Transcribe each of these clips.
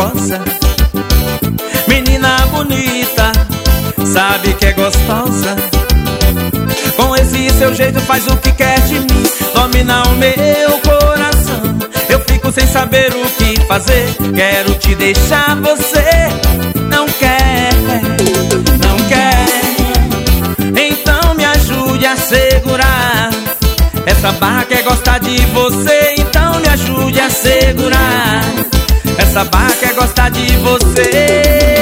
goza. Menina bonita, sabe que é gostosa. Com esse seu jeito faz o que quer de mim, domina o meu coração. Eu fico sem saber o que fazer, quero te deixar, você não quer, não quer. Então me ajude a segurar, essa barra quer gostar de você. Então me ajude a segurar, essa barra quer gostar de você.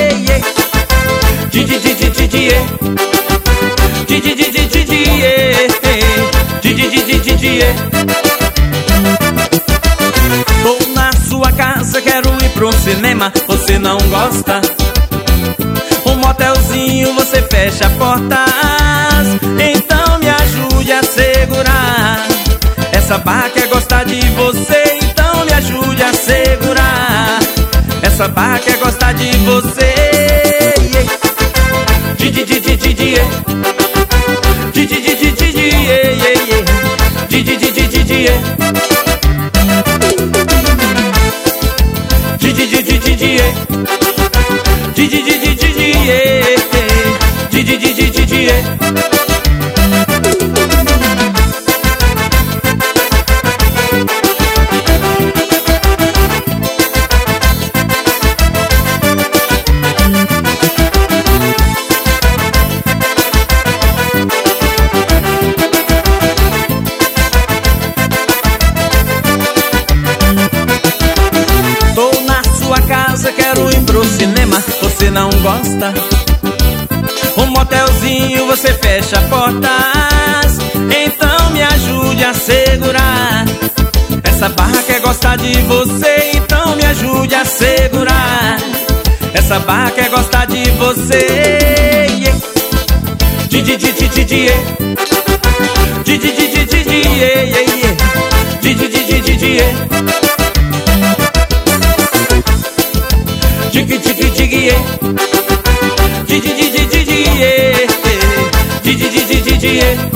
Tô na sua casa, quero ir pro cinema, você não gosta. Um motelzinho, você fecha portas. Então me ajude a segurar, essa barra quer gostar de você. Então me ajude a segurar, essa barra quer gostar de você. Quero ir pro cinema, você não gosta. Um motelzinho, você fecha portas. Então me ajude a segurar, essa barra quer gostar de você. Então me ajude a segurar, essa barra quer gostar de você. Yeah.